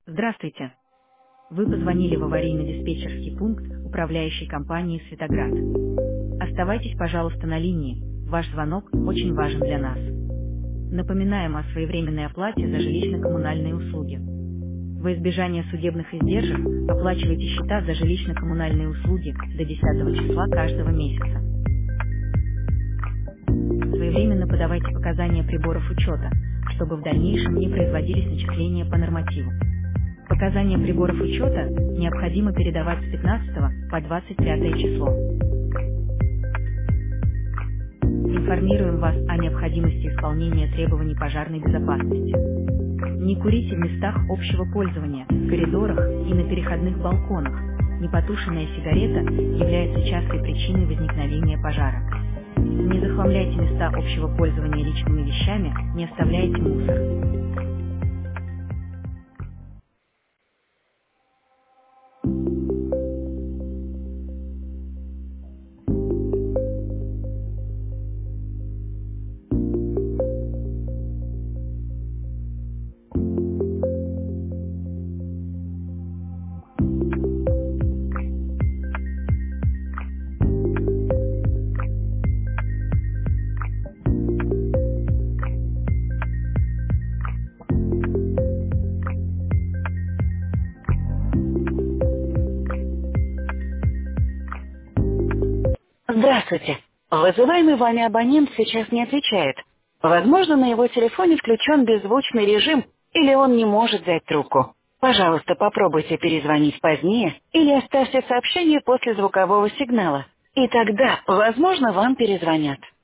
Здравствуйте. Вы позвонили в аварийно-диспетчерский пункт управляющей компании «Светоград». Оставайтесь, пожалуйста, на линии. Ваш звонок очень важен для нас. Напоминаем о своевременной оплате за жилищно-коммунальные услуги. Во избежание судебных издержек оплачивайте счета за жилищно-коммунальные услуги до 10 числа каждого месяца. Своевременно подавайте показания приборов учета, чтобы в дальнейшем не производились начисления по нормативу. Показания приборов учета необходимо передавать с 15 по 25 число. Информируем вас о необходимости исполнения требований пожарной безопасности. Не курите в местах общего пользования, коридорах и на переходных балконах. Непотушенная сигарета является частой причиной возникновения пожара. Не захламляйте места общего пользования личными вещами, не оставляйте мусор. Здравствуйте. Вызываемый вами абонент сейчас не отвечает. Возможно, на его телефоне включен беззвучный режим, или он не может взять трубку. Пожалуйста, попробуйте перезвонить позднее или оставьте сообщение после звукового сигнала. И тогда, возможно, вам перезвонят.